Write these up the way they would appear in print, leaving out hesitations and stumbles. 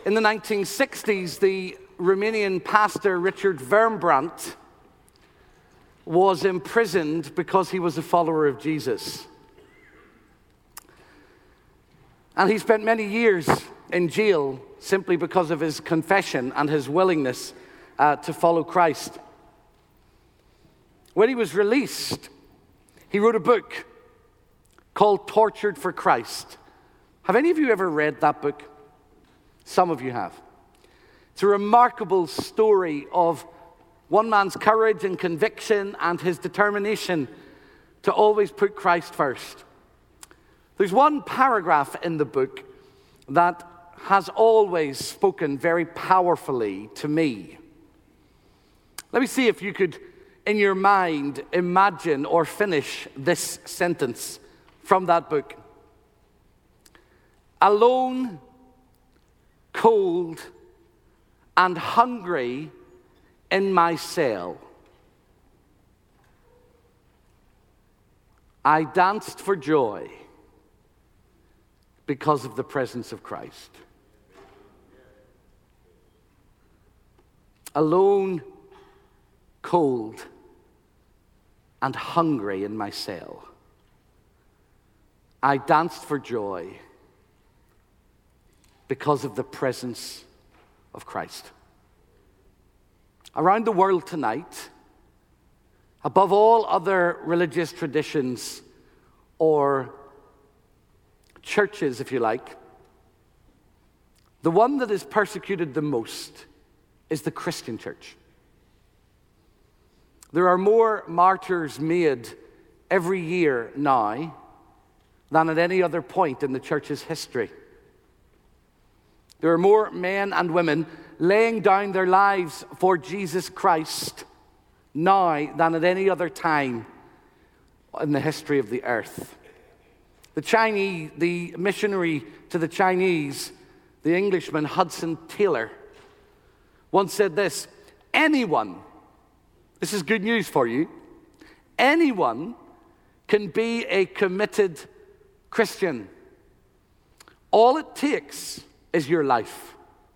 In the 1960s, the Romanian pastor Richard Wurmbrand was imprisoned because he was a follower of Jesus. And he spent many years in jail simply because of his confession and his willingness to follow Christ. When he was released, he wrote a book called Tortured for Christ. Have any of you ever read that book? Some of you have. It's a remarkable story of one man's courage and conviction and his determination to always put Christ first. There's one paragraph in the book that has always spoken very powerfully to me. Let me see if you could, in your mind, imagine or finish this sentence from that book. Alone, cold, and hungry in my cell, I danced for joy because of the presence of Christ. Alone, cold, and hungry in my cell, I danced for joy because of the presence of Christ. Around the world tonight, above all other religious traditions or churches, if you like, the one that is persecuted the most is the Christian church. There are more martyrs made every year now than at any other point in the church's history. There are more men and women laying down their lives for Jesus Christ now than at any other time in the history of the earth. The missionary to the Chinese, the Englishman Hudson Taylor, once said this: anyone, this is good news for you, anyone can be a committed Christian. All it takes is your life.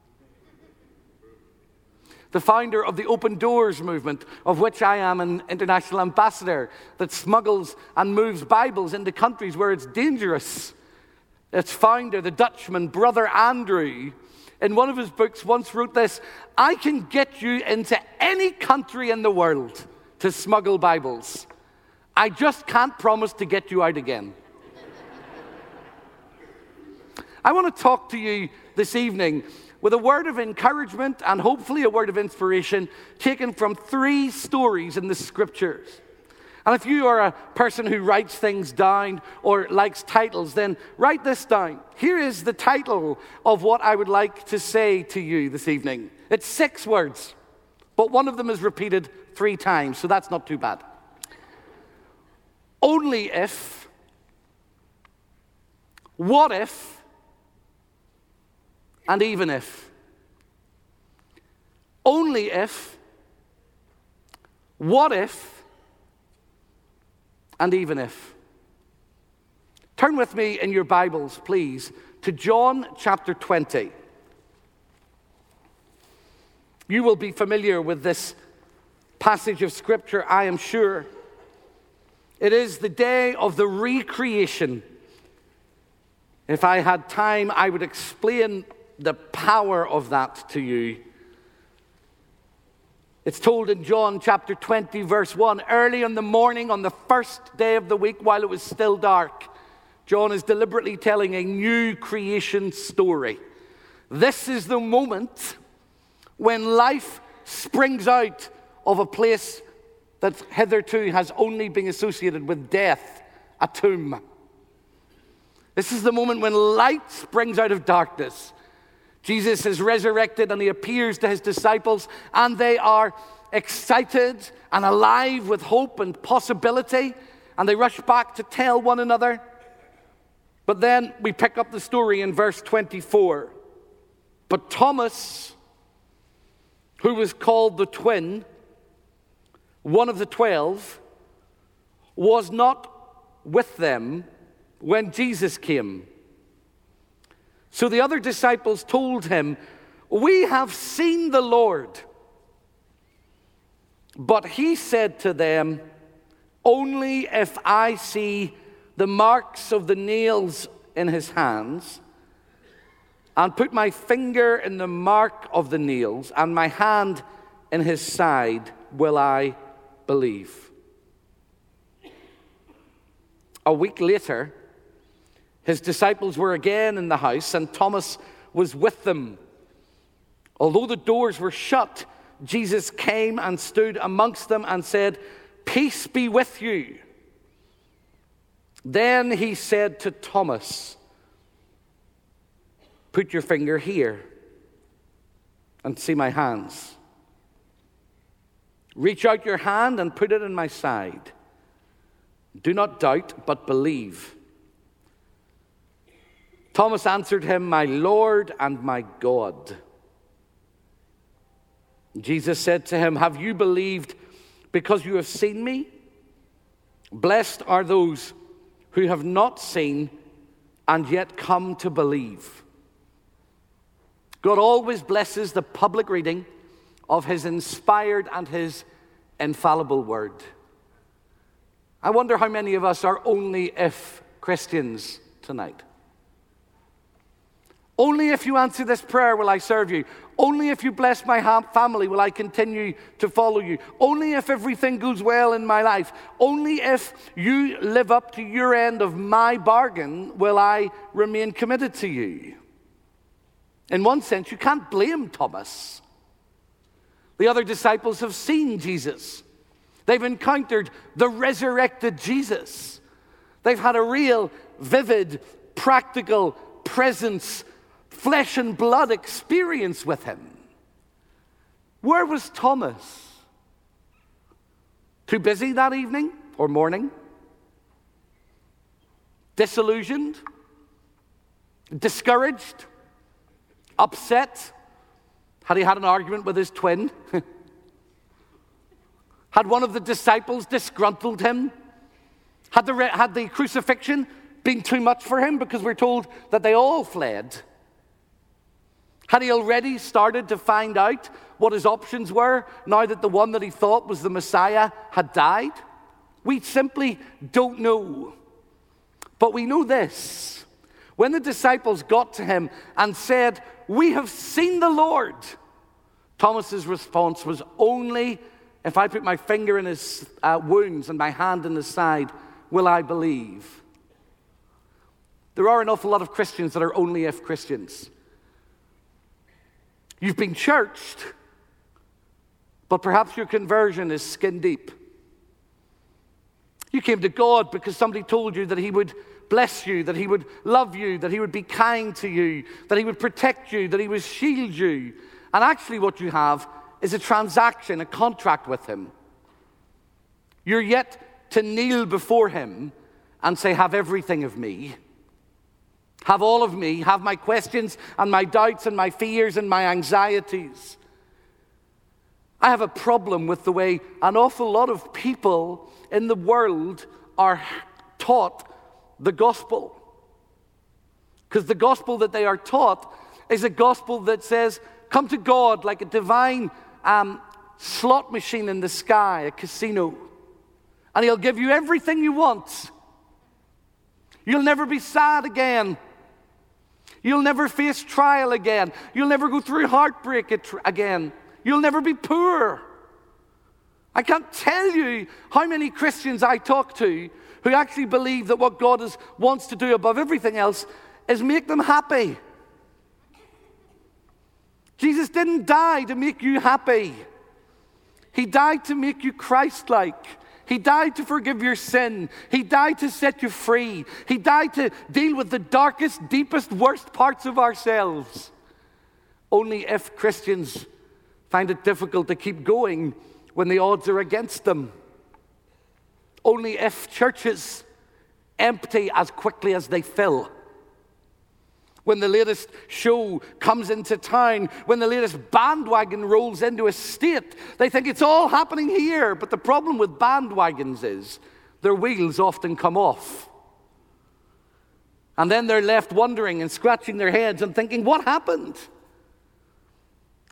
The founder of the Open Doors movement, of which I am an international ambassador, that smuggles and moves Bibles into countries where it's dangerous. Its founder, the Dutchman, Brother Andrew, in one of his books once wrote this: I can get you into any country in the world to smuggle Bibles. I just can't promise to get you out again. I want to talk to you this evening with a word of encouragement and hopefully a word of inspiration taken from 3 stories in the scriptures. And if you are a person who writes things down or likes titles, then write this down. Here is the title of what I would like to say to you this evening. It's 6 words, but one of them is repeated 3 times, so that's not too bad. Only if, what if, and even if. Only if, what if, and even if. Turn with me in your Bibles, please, to John chapter 20. You will be familiar with this passage of Scripture, I am sure. It is the day of the recreation. If I had time, I would explain the power of that to you. It's told in John chapter 20, verse 1. Early in the morning on the first day of the week, while it was still dark, John is deliberately telling a new creation story. This is the moment when life springs out of a place that hitherto has only been associated with death, a tomb. This is the moment when light springs out of darkness. Jesus is resurrected and he appears to his disciples, and they are excited and alive with hope and possibility, and they rush back to tell one another. But then we pick up the story in verse 24. But Thomas, who was called the twin, one of the 12, was not with them when Jesus came. So the other disciples told him, "We have seen the Lord." But he said to them, "Only if I see the marks of the nails in his hands, and put my finger in the mark of the nails, and my hand in his side, will I believe." A week later, his disciples were again in the house, and Thomas was with them. Although the doors were shut, Jesus came and stood amongst them and said, "Peace be with you." Then he said to Thomas, "Put your finger here and see my hands. Reach out your hand and put it in my side. Do not doubt, but believe." Thomas answered him, "My Lord and my God." Jesus said to him, "Have you believed because you have seen me? Blessed are those who have not seen and yet come to believe." God always blesses the public reading of his inspired and his infallible word. I wonder how many of us are only if Christians tonight. Only if you answer this prayer will I serve you. Only if you bless my family will I continue to follow you. Only if everything goes well in my life. Only if you live up to your end of my bargain will I remain committed to you. In one sense, you can't blame Thomas. The other disciples have seen Jesus. They've encountered the resurrected Jesus. They've had a real, vivid, practical presence, flesh and blood experience with him. Where was Thomas? Too busy that evening or morning? Disillusioned? Discouraged? Upset? Had he had an argument with his twin? Had one of the disciples disgruntled him? Had the crucifixion been too much for him? Because we're told that they all fled. Had he already started to find out what his options were now that the one that he thought was the Messiah had died? We simply don't know. But we know this. When the disciples got to him and said, "We have seen the Lord," Thomas's response was, "Only if I put my finger in his wounds and my hand in his side will I believe." There are an awful lot of Christians that are only if Christians. You've been churched, but perhaps your conversion is skin deep. You came to God because somebody told you that he would bless you, that he would love you, that he would be kind to you, that he would protect you, that he would shield you. And actually what you have is a transaction, a contract with him. You're yet to kneel before him and say, "Have everything of me. Have all of me. Have my questions and my doubts and my fears and my anxieties." I have a problem with the way an awful lot of people in the world are taught the gospel. Because the gospel that they are taught is a gospel that says, come to God like a divine slot machine in the sky, a casino. And he'll give you everything you want. You'll never be sad again. You'll never face trial again. You'll never go through heartbreak again. You'll never be poor. I can't tell you how many Christians I talk to who actually believe that what God wants to do above everything else is make them happy. Jesus didn't die to make you happy. He died to make you Christ-like. He died to forgive your sin. He died to set you free. He died to deal with the darkest, deepest, worst parts of ourselves. Only if Christians find it difficult to keep going when the odds are against them. Only if churches empty as quickly as they fill. When the latest show comes into town, when the latest bandwagon rolls into a state, they think it's all happening here. But the problem with bandwagons is their wheels often come off. And then they're left wondering and scratching their heads and thinking, what happened?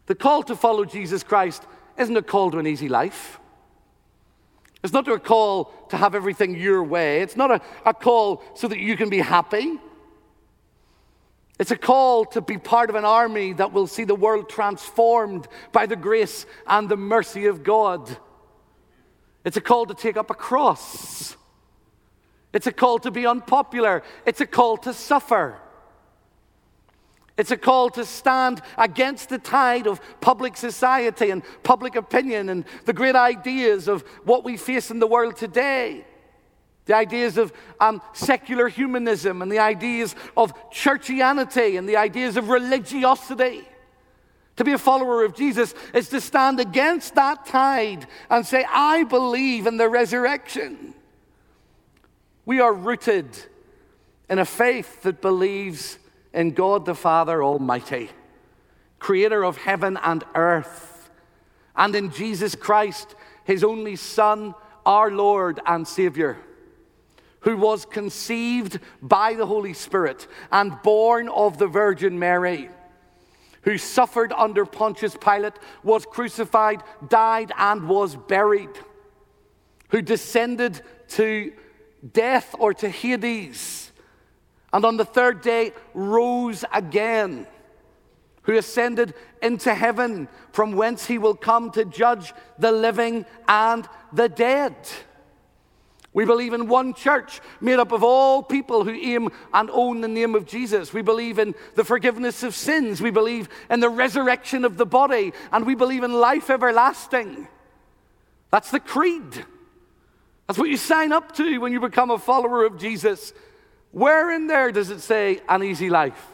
The call to follow Jesus Christ isn't a call to an easy life. It's not a call to have everything your way. It's not a call so that you can be happy. It's a call to be part of an army that will see the world transformed by the grace and the mercy of God. It's a call to take up a cross. It's a call to be unpopular. It's a call to suffer. It's a call to stand against the tide of public society and public opinion and the great ideas of what we face in the world today. The ideas of secular humanism and the ideas of churchianity and the ideas of religiosity. To be a follower of Jesus is to stand against that tide and say, I believe in the resurrection. We are rooted in a faith that believes in God the Father Almighty, creator of heaven and earth, and in Jesus Christ, his only Son, our Lord and Savior, who was conceived by the Holy Spirit and born of the Virgin Mary, who suffered under Pontius Pilate, was crucified, died, and was buried, who descended to death or to Hades, and on the third day rose again, who ascended into heaven, from whence he will come to judge the living and the dead. We believe in one church made up of all people who aim and own the name of Jesus. We believe in the forgiveness of sins. We believe in the resurrection of the body. And we believe in life everlasting. That's the creed. That's what you sign up to when you become a follower of Jesus. Where in there does it say an easy life?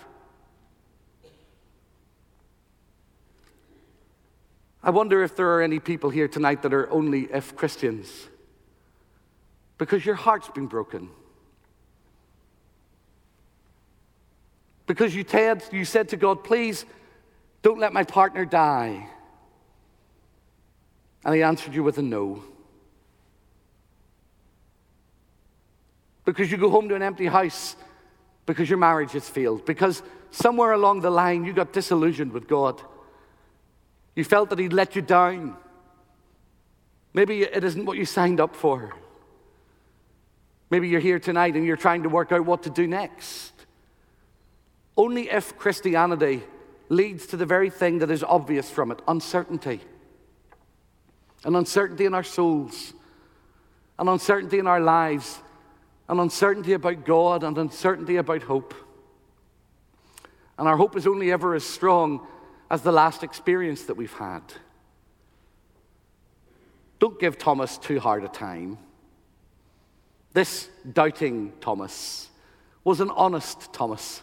I wonder if there are any people here tonight that are only if Christians, because your heart's been broken. Because you said to God, please don't let my partner die. And he answered you with a no. Because you go home to an empty house because your marriage has failed. Because somewhere along the line you got disillusioned with God. You felt that he'd let you down. Maybe it isn't what you signed up for. Maybe you're here tonight and you're trying to work out what to do next. Only if Christianity leads to the very thing that is obvious from it, uncertainty. An uncertainty in our souls. An uncertainty in our lives. An uncertainty about God and uncertainty about hope. And our hope is only ever as strong as the last experience that we've had. Don't give Thomas too hard a time. This doubting Thomas was an honest Thomas.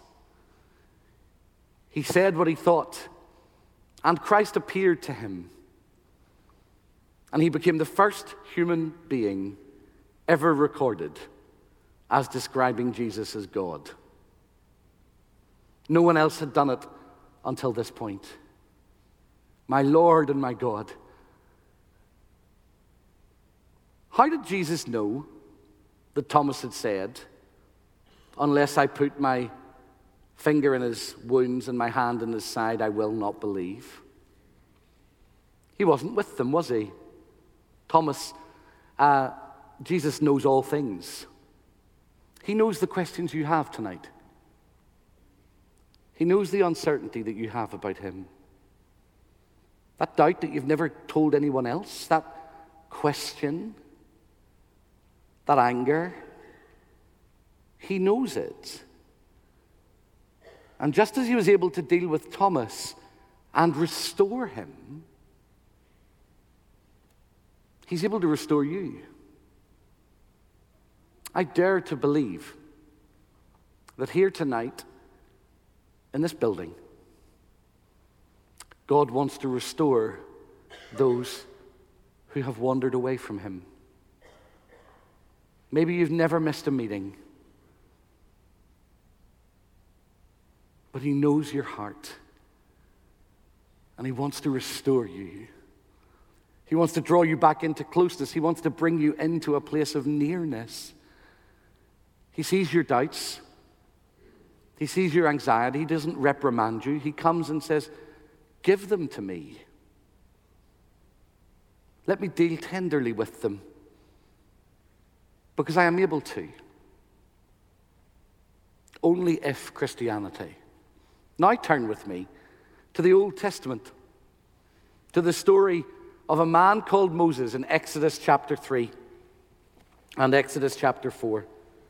He said what he thought, and Christ appeared to him. And he became the first human being ever recorded as describing Jesus as God. No one else had done it until this point. My Lord and my God. How did Jesus know that Thomas had said, unless I put my finger in his wounds and my hand in his side, I will not believe? He wasn't with them, was he? Thomas, Jesus knows all things. He knows the questions you have tonight. He knows the uncertainty that you have about him. That doubt that you've never told anyone else, that question, that anger. He knows it. And just as he was able to deal with Thomas and restore him, he's able to restore you. I dare to believe that here tonight, in this building, God wants to restore those who have wandered away from him. Maybe you've never missed a meeting, but he knows your heart, and he wants to restore you. He wants to draw you back into closeness. He wants to bring you into a place of nearness. He sees your doubts. He sees your anxiety. He doesn't reprimand you. He comes and says, give them to me. Let me deal tenderly with them, because I am able to. Only if Christianity. Now turn with me to the Old Testament, to the story of a man called Moses in Exodus chapter 3 and Exodus chapter 4.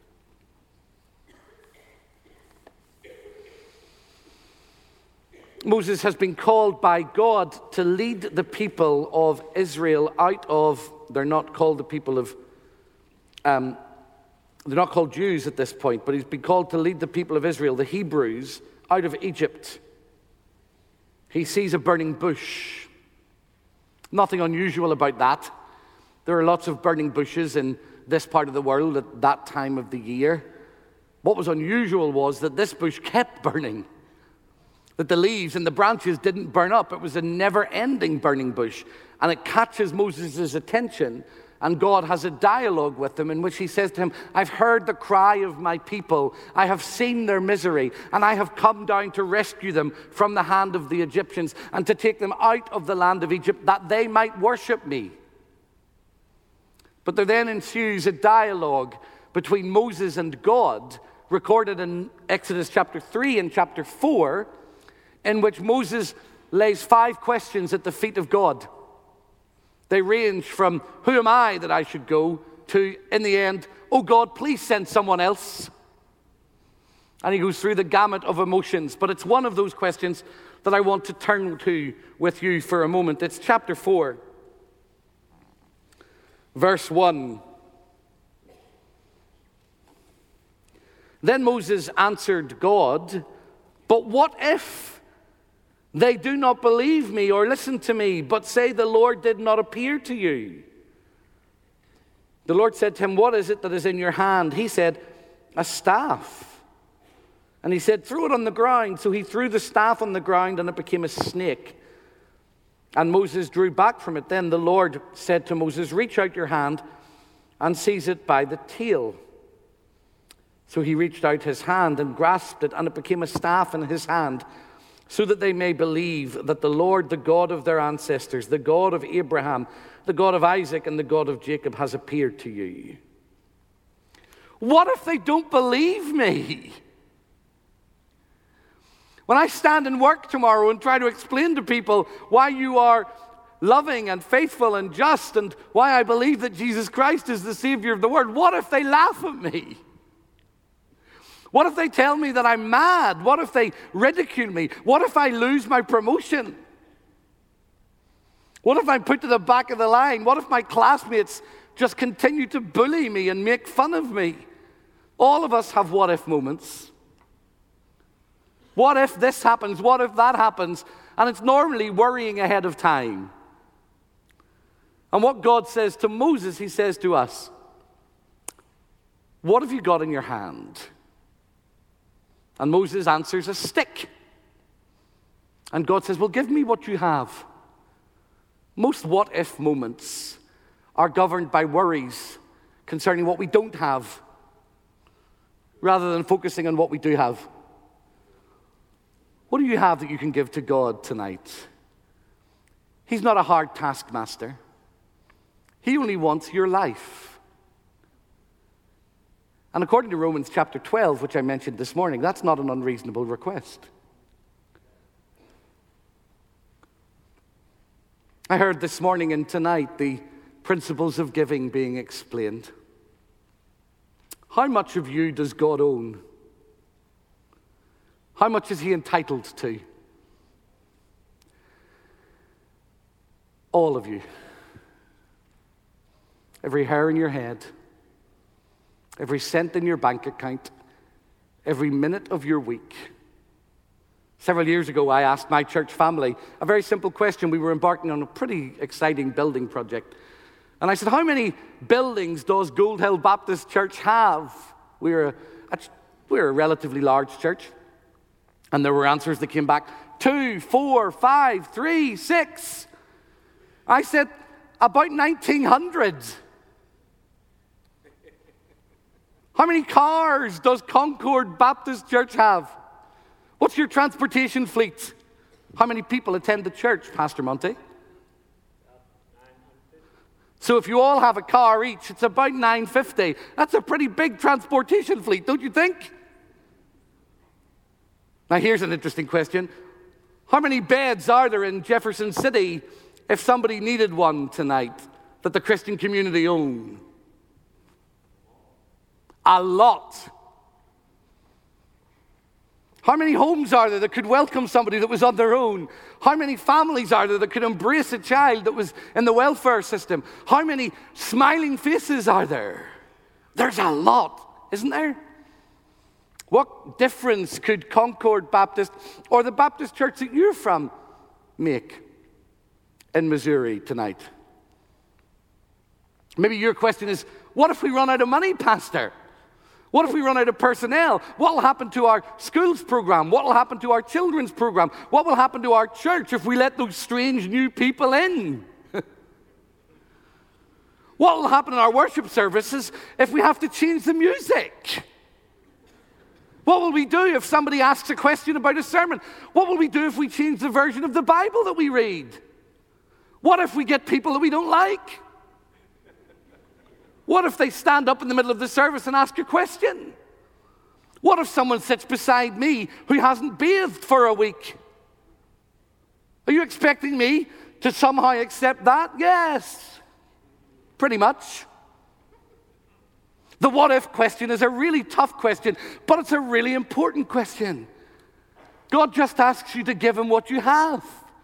Moses has been called by God to lead the people of Israel out of, they're not called the people of, they're not called Jews at this point, but he's been called to lead the people of Israel, the Hebrews, out of Egypt. He sees a burning bush. Nothing unusual about that. There are lots of burning bushes in this part of the world at that time of the year. What was unusual was that this bush kept burning, that the leaves and the branches didn't burn up. It was a never-ending burning bush. And it catches Moses' attention, and God has a dialogue with him in which he says to him, I've heard the cry of my people. I have seen their misery, and I have come down to rescue them from the hand of the Egyptians and to take them out of the land of Egypt that they might worship me. But there then ensues a dialogue between Moses and God, recorded in Exodus chapter 3 and chapter 4, in which Moses lays 5 questions at the feet of God. They range from, who am I that I should go, to, in the end, oh God, please send someone else. And he goes through the gamut of emotions. But it's one of those questions that I want to turn to with you for a moment. It's chapter 4, verse 1. Then Moses answered God, but what if they do not believe me or listen to me, but say the Lord did not appear to you? The Lord said to him, what is it that is in your hand? He said, a staff. And he said, throw it on the ground. So he threw the staff on the ground, and it became a snake. And Moses drew back from it. Then the Lord said to Moses, reach out your hand and seize it by the tail. So he reached out his hand and grasped it, and it became a staff in his hand, so that they may believe that the Lord, the God of their ancestors, the God of Abraham, the God of Isaac, and the God of Jacob has appeared to you. What if they don't believe me? When I stand in work tomorrow and try to explain to people why you are loving and faithful and just, and why I believe that Jesus Christ is the Savior of the world, what if they laugh at me? What if they tell me that I'm mad? What if they ridicule me? What if I lose my promotion? What if I'm put to the back of the line? What if my classmates just continue to bully me and make fun of me? All of us have what if moments. What if this happens? What if that happens? And it's normally worrying ahead of time. And what God says to Moses, he says to us, what have you got in your hand? And Moses answers, a stick. And God says, well, give me what you have. Most what-if moments are governed by worries concerning what we don't have, rather than focusing on what we do have. What do you have that you can give to God tonight? He's not a hard taskmaster. He only wants your life. And according to Romans chapter 12, which I mentioned this morning, that's not an unreasonable request. I heard this morning and tonight the principles of giving being explained. How much of you does God own? How much is he entitled to? All of you. Every hair in your head. Every cent in your bank account, every minute of your week. Several years ago, I asked my church family a very simple question. We were embarking on a pretty exciting building project. And I said, how many buildings does Gold Hill Baptist Church have? We're a relatively large church. And there were answers that came back, 2, 4, 5, 3, 6. I said, about 1,900. How many cars does Concord Baptist Church have? What's your transportation fleet? How many people attend the church, Pastor Monty? So if you all have a car each, it's about 950. That's a pretty big transportation fleet, don't you think? Now here's an interesting question. How many beds are there in Jefferson City if somebody needed one tonight that the Christian community own? A lot. How many homes are there that could welcome somebody that was on their own? How many families are there that could embrace a child that was in the welfare system? How many smiling faces are there? There's a lot, isn't there? What difference could Concord Baptist or the Baptist church that you're from make in Missouri tonight? Maybe your question is, what if we run out of money, Pastor? What if we run out of personnel? What will happen to our schools program? What will happen to our children's program? What will happen to our church if we let those strange new people in? What will happen in our worship services if we have to change the music? What will we do if somebody asks a question about a sermon? What will we do if we change the version of the Bible that we read? What if we get people that we don't like? What if they stand up in the middle of the service and ask a question? What if someone sits beside me who hasn't bathed for a week? Are you expecting me to somehow accept that? Yes, pretty much. The what if question is a really tough question, but it's a really important question. God just asks you to give him what you have.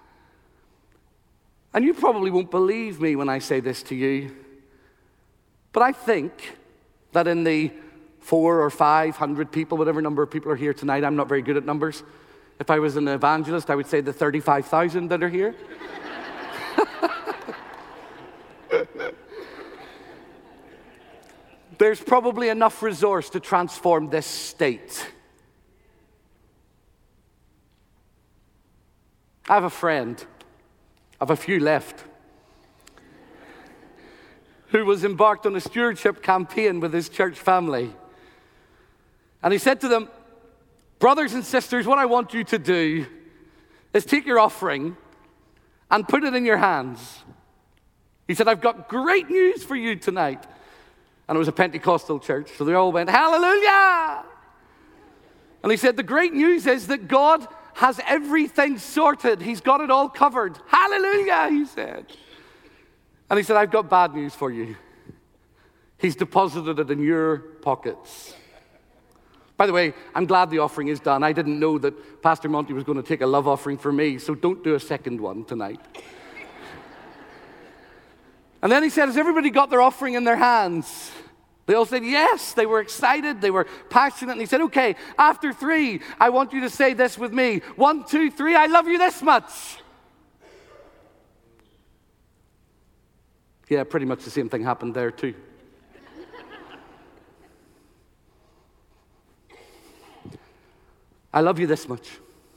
And you probably won't believe me when I say this to you, but I think that in the 400 or 500 people, whatever number of people are here tonight, I'm not very good at numbers. If I was an evangelist, I would say the 35,000 that are here. There's probably enough resource to transform this state. I have a friend, I have a few left, who was embarked on a stewardship campaign with his church family. And he said to them, brothers and sisters, what I want you to do is take your offering and put it in your hands. He said, I've got great news for you tonight. And it was a Pentecostal church, so they all went, hallelujah! And he said, the great news is that God has everything sorted. He's got it all covered. Hallelujah, he said. And he said, I've got bad news for you. He's deposited it in your pockets. By the way, I'm glad the offering is done. I didn't know that Pastor Monty was going to take a love offering for me, so don't do a second one tonight. And then he said, has everybody got their offering in their hands? They all said yes. They were excited. They were passionate. And he said, okay, after 3, I want you to say this with me. 1, 2, 3, I love you this much. Yeah, pretty much the same thing happened there too. I love you this much.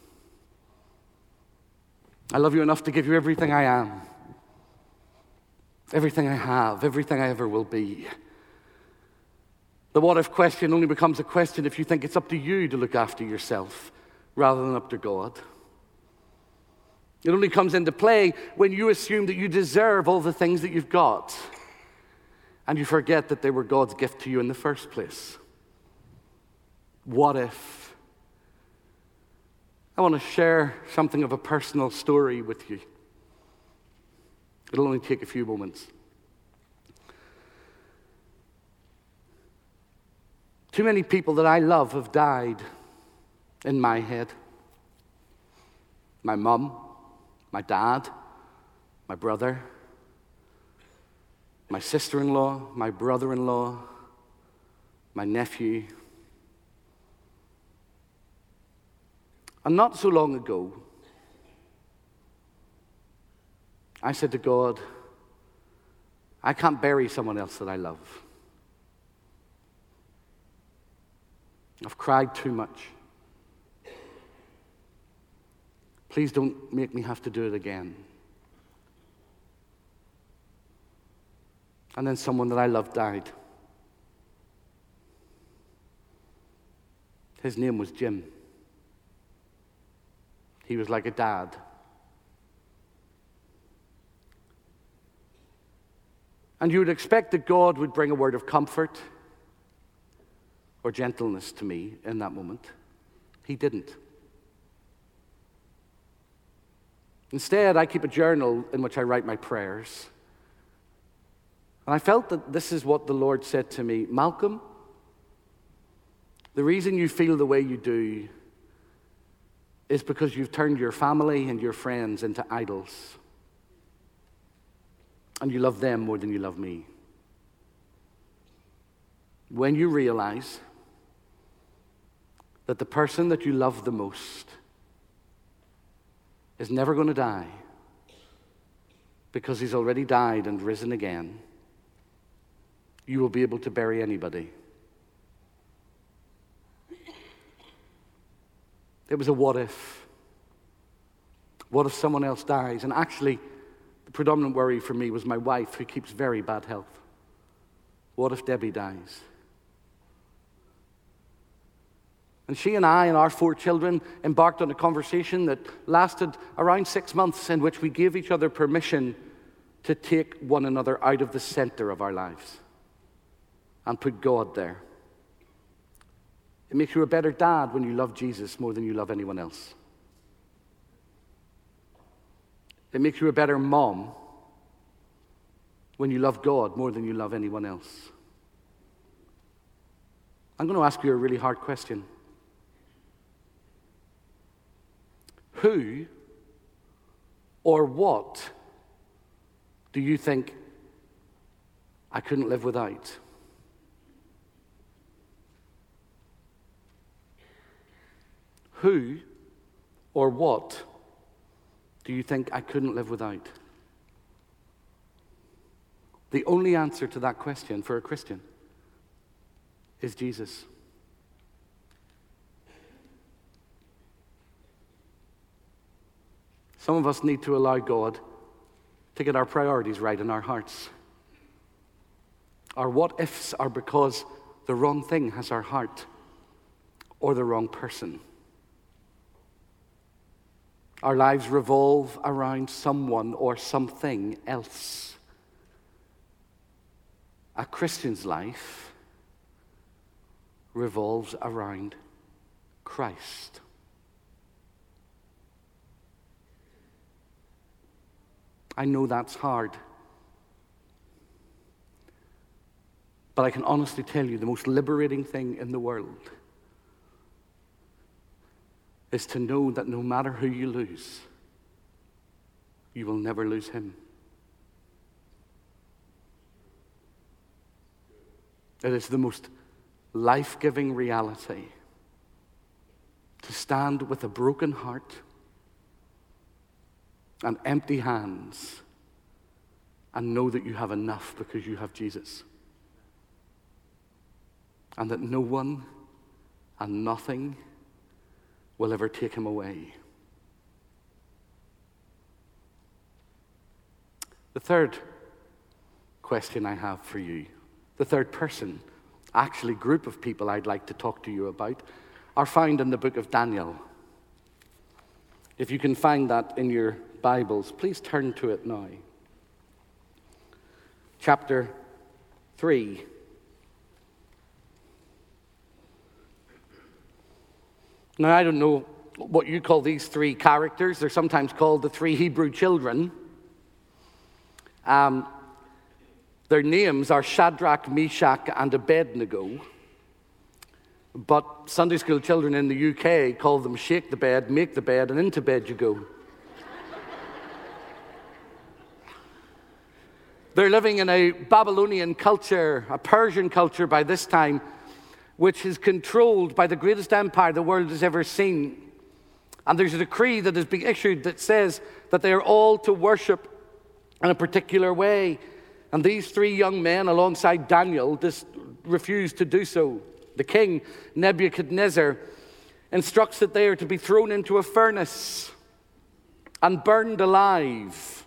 I love you enough to give you everything I am, everything I have, everything I ever will be. The what if question only becomes a question if you think it's up to you to look after yourself rather than up to God. It only comes into play when you assume that you deserve all the things that you've got and you forget that they were God's gift to you in the first place. What if? I want to share something of a personal story with you. It'll only take a few moments. Too many people that I love have died in my head. My mum, my dad, my brother, my sister-in-law, my brother-in-law, my nephew. And not so long ago, I said to God, I can't bury someone else that I love. I've cried too much. Please don't make me have to do it again. And then someone that I loved died. His name was Jim. He was like a dad And you would expect that God would bring a word of comfort or gentleness to me in that moment. He didn't. Instead, I keep a journal in which I write my prayers. And I felt that this is what the Lord said to me: Malcolm, the reason you feel the way you do is because you've turned your family and your friends into idols. And you love them more than you love me. When you realize that the person that you love the most is never going to die because he's already died and risen again, you will be able to bury anybody. It was a what if. What if someone else dies? And actually, the predominant worry for me was my wife, who keeps very bad health. What if Debbie dies? And she and I and our 4 children embarked on a conversation that lasted around 6 months, in which we gave each other permission to take one another out of the center of our lives and put God there. It makes you a better dad when you love Jesus more than you love anyone else. It makes you a better mom when you love God more than you love anyone else. I'm going to ask you a really hard question. Who or what do you think I couldn't live without? Who or what do you think I couldn't live without? The only answer to that question for a Christian is Jesus. Some of us need to allow God to get our priorities right in our hearts. Our what-ifs are because the wrong thing has our heart or the wrong person. Our lives revolve around someone or something else. A Christian's life revolves around Christ. I know that's hard. But I can honestly tell you the most liberating thing in the world is to know that no matter who you lose, you will never lose him. It is the most life-giving reality to stand with a broken heart and empty hands and know that you have enough because you have Jesus. And that no one and nothing will ever take him away. The third question I have for you, the third person, actually group of people I'd like to talk to you about, are found in the book of Daniel. If you can find that in your Bibles, please turn to it now. Chapter 3. Now, I don't know what you call these 3 characters. They're sometimes called the 3 Hebrew children. Their names are Shadrach, Meshach, and Abednego. But Sunday school children in the UK call them shake the bed, make the bed, and into bed you go. They're living in a Babylonian culture, a Persian culture by this time, which is controlled by the greatest empire the world has ever seen. And there's a decree that has been issued that says that they are all to worship in a particular way. And these 3 young men, alongside Daniel, refuse to do so. The king, Nebuchadnezzar, instructs that they are to be thrown into a furnace and burned alive.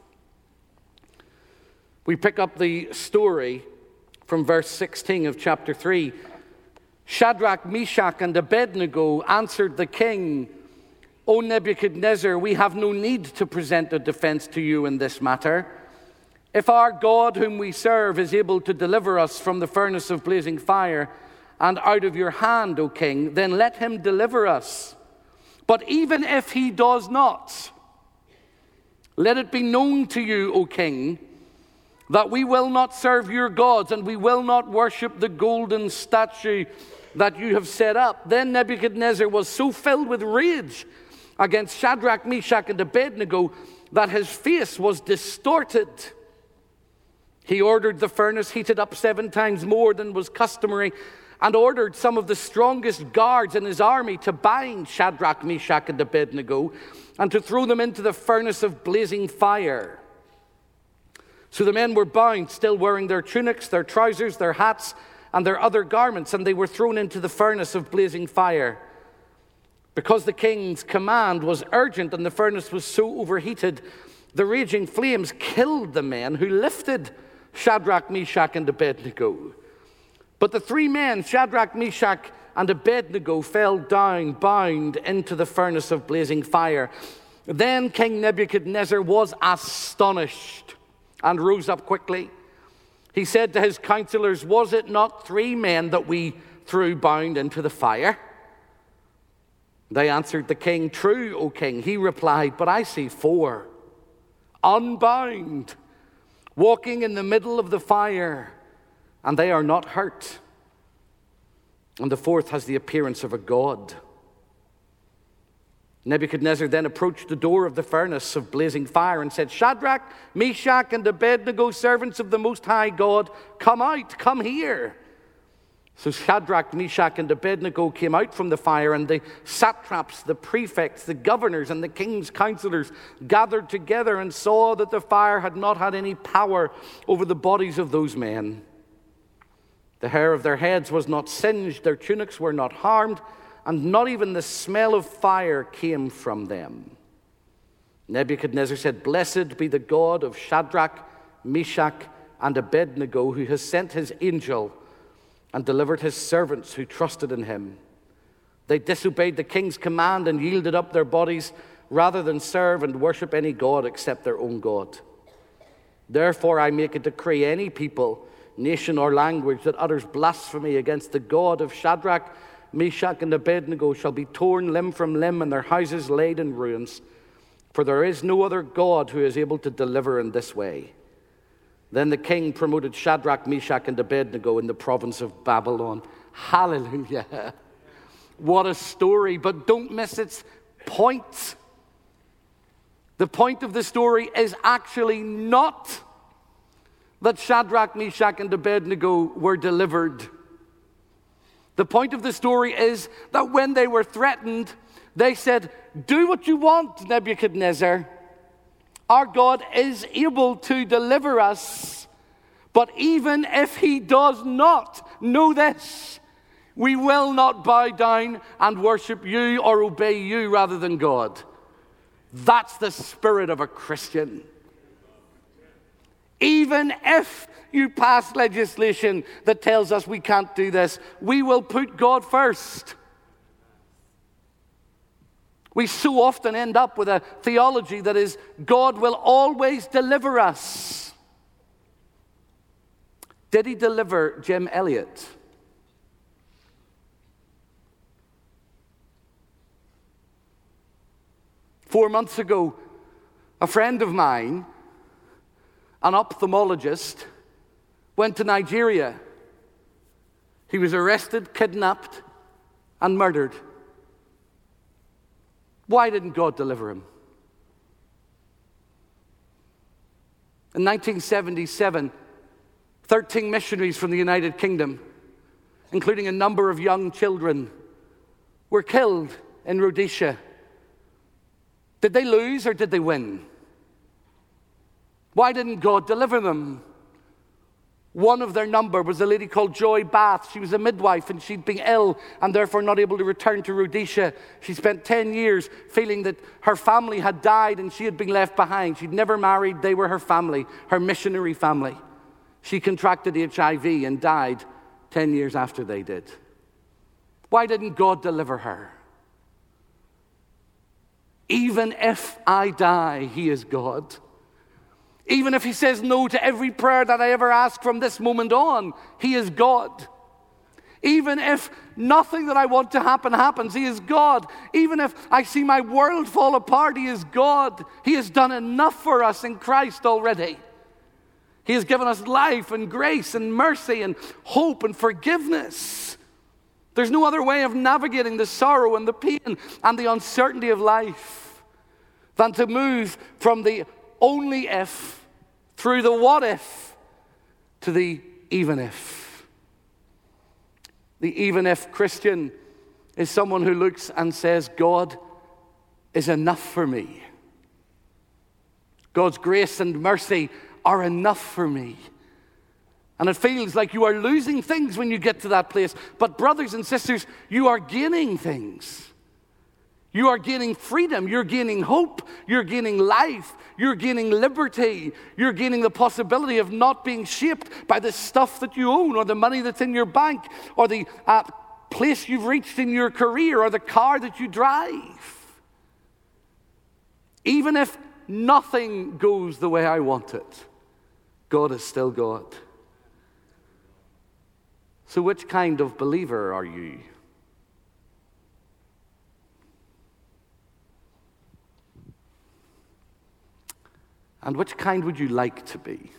We pick up the story from verse 16 of chapter 3. Shadrach, Meshach, and Abednego answered the king, "O Nebuchadnezzar, we have no need to present a defense to you in this matter. If our God whom we serve is able to deliver us from the furnace of blazing fire and out of your hand, O king, then let him deliver us. But even if he does not, let it be known to you, O king, that we will not serve your gods and we will not worship the golden statue that you have set up. Then Nebuchadnezzar was so filled with rage against Shadrach, Meshach, and Abednego that his face was distorted. He ordered the furnace heated up 7 times more than was customary and ordered some of the strongest guards in his army to bind Shadrach, Meshach, and Abednego and to throw them into the furnace of blazing fire. So the men were bound, still wearing their tunics, their trousers, their hats, and their other garments, and they were thrown into the furnace of blazing fire. Because the king's command was urgent and the furnace was so overheated, the raging flames killed the men who lifted Shadrach, Meshach, and Abednego. But the 3 men, Shadrach, Meshach, and Abednego, fell down, bound into the furnace of blazing fire. Then King Nebuchadnezzar was astonished and rose up quickly. He said to his counselors, "Was it not 3 men that we threw bound into the fire?" They answered the king, "True, O king." He replied, "But I see 4, unbound, walking in the middle of the fire, and they are not hurt. And the 4th has the appearance of a god." Nebuchadnezzar then approached the door of the furnace of blazing fire and said, "Shadrach, Meshach, and Abednego, servants of the Most High God, come out, come here." So Shadrach, Meshach, and Abednego came out from the fire, and the satraps, the prefects, the governors, and the king's counselors gathered together and saw that the fire had not had any power over the bodies of those men. The hair of their heads was not singed, their tunics were not harmed, and not even the smell of fire came from them. Nebuchadnezzar said, "Blessed be the God of Shadrach, Meshach, and Abednego, who has sent his angel and delivered his servants who trusted in him. They disobeyed the king's command and yielded up their bodies rather than serve and worship any god except their own God. Therefore I make a decree: any people, nation, or language that utters blasphemy against the God of Shadrach, Meshach, and Abednego shall be torn limb from limb and their houses laid in ruins. For there is no other God who is able to deliver in this way." Then the king promoted Shadrach, Meshach, and Abednego in the province of Babylon. Hallelujah. What a story, but don't miss its point. The point of the story is actually not that Shadrach, Meshach, and Abednego were delivered. The point of the story is that when they were threatened, they said, "Do what you want, Nebuchadnezzar. Our God is able to deliver us. But even if he does not, know this: we will not bow down and worship you or obey you rather than God." That's the spirit of a Christian. Even if you pass legislation that tells us we can't do this, we will put God first. We so often end up with a theology that is, God will always deliver us. Did he deliver Jim Elliot? Four months ago, a friend of mine, an ophthalmologist, went to Nigeria. He was arrested, kidnapped, and murdered. Why didn't God deliver him? In 1977, 13 missionaries from the United Kingdom, including a number of young children, were killed in Rhodesia. Did they lose or did they win? Why didn't God deliver them? One of their number was a lady called Joy Bath. She was a midwife and she'd been ill and therefore not able to return to Rhodesia. She spent 10 years feeling that her family had died and she had been left behind. She'd never married. They were her family, her missionary family. She contracted HIV and died 10 years after they did. Why didn't God deliver her? Even if I die, he is God. Even if he says no to every prayer that I ever ask from this moment on, he is God. Even if nothing that I want to happen happens, he is God. Even if I see my world fall apart, he is God. He has done enough for us in Christ already. He has given us life and grace and mercy and hope and forgiveness. There's no other way of navigating the sorrow and the pain and the uncertainty of life than to move from the only if through the what if to the even if. The even if Christian is someone who looks and says, God is enough for me. God's grace and mercy are enough for me. And it feels like you are losing things when you get to that place. But brothers and sisters, you are gaining things. You are gaining freedom. You're gaining hope. You're gaining life. You're gaining liberty. You're gaining the possibility of not being shaped by the stuff that you own or the money that's in your bank or the place you've reached in your career or the car that you drive. Even if nothing goes the way I want it, God is still God. So which kind of believer are you? And which kind would you like to be?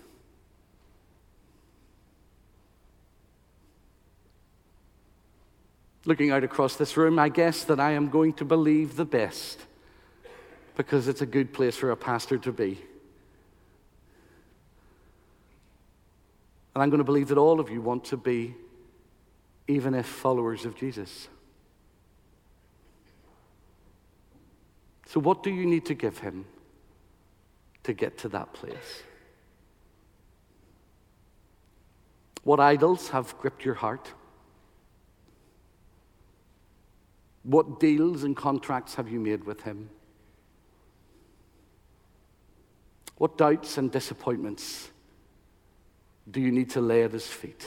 Looking out across this room, I guess that I am going to believe the best because it's a good place for a pastor to be. And I'm going to believe that all of you want to be even if followers of Jesus. So what do you need to give him to get to that place? What idols have gripped your heart? What deals and contracts have you made with him? What doubts and disappointments do you need to lay at his feet?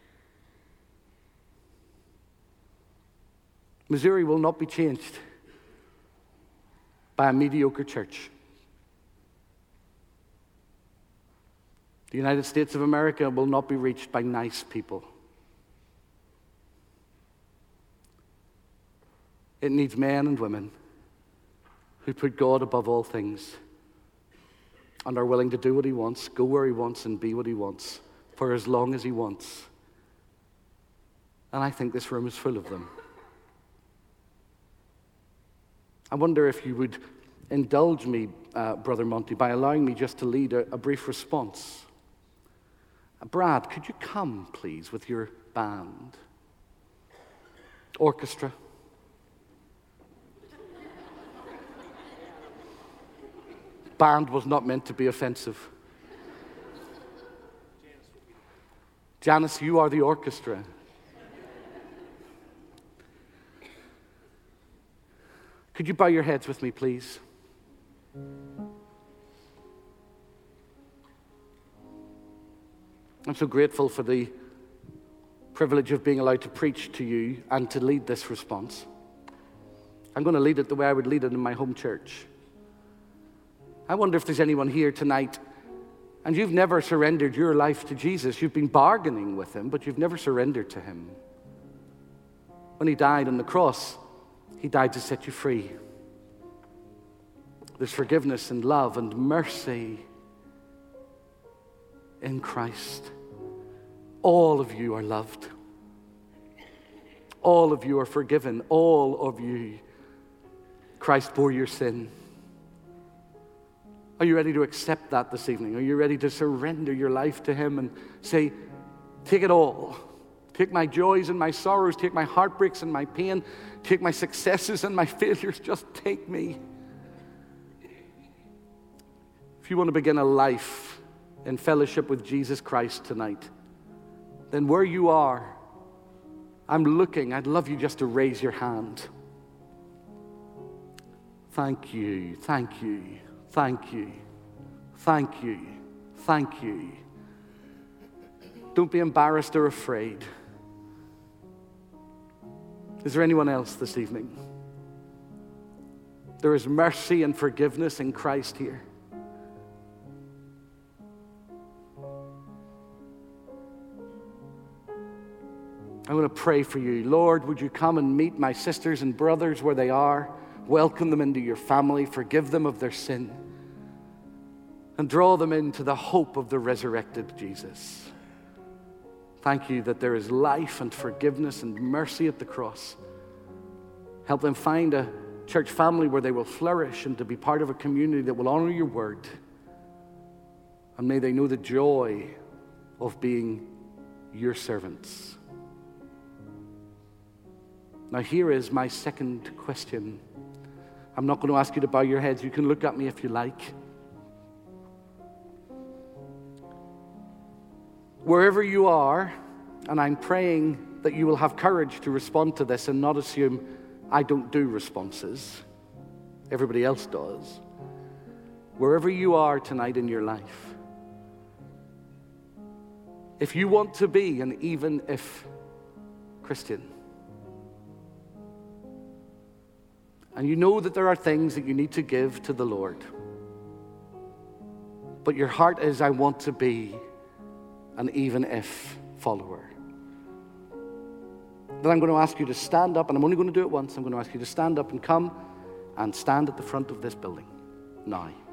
Missouri will not be changed by a mediocre church. The United States of America will not be reached by nice people. It needs men and women who put God above all things and are willing to do what he wants, go where he wants, and be what he wants for as long as he wants. And I think this room is full of them. I wonder if you would indulge me, Brother Monty, by allowing me just to lead a brief response. Brad, could you come, please, with your band? Orchestra. Band was not meant to be offensive. Janice, you are the orchestra. Could you bow your heads with me, please? I'm so grateful for the privilege of being allowed to preach to you and to lead this response. I'm going to lead it the way I would lead it in my home church. I wonder if there's anyone here tonight and you've never surrendered your life to Jesus. You've been bargaining with him, but you've never surrendered to him. When he died on the cross, he died to set you free. There's forgiveness and love and mercy in Christ. All of you are loved. All of you are forgiven. All of you, Christ bore your sin. Are you ready to accept that this evening? Are you ready to surrender your life to him and say, take it all. Take my joys and my sorrows. Take my heartbreaks and my pain. Take my successes and my failures. Just take me. If you want to begin a life in fellowship with Jesus Christ tonight, then where you are, I'm looking. I'd love you just to raise your hand. Thank you, thank you, thank you, thank you, thank you. Don't be embarrassed or afraid. Is there anyone else this evening? There is mercy and forgiveness in Christ here. I'm going to pray for you. Lord, would you come and meet my sisters and brothers where they are? Welcome them into your family. Forgive them of their sin. And draw them into the hope of the resurrected Jesus. Thank you that there is life and forgiveness and mercy at the cross. Help them find a church family where they will flourish and to be part of a community that will honor your word. And may they know the joy of being your servants. Now here is my second question. I'm not going to ask you to bow your heads. You can look at me if you like. Wherever you are, and I'm praying that you will have courage to respond to this and not assume I don't do responses. Everybody else does. Wherever you are tonight in your life, if you want to be an even if Christian, and you know that there are things that you need to give to the Lord, but your heart is, I want to be an even if follower, then I'm going to ask you to stand up, and I'm only going to do it once. I'm going to ask you to stand up and come and stand at the front of this building now.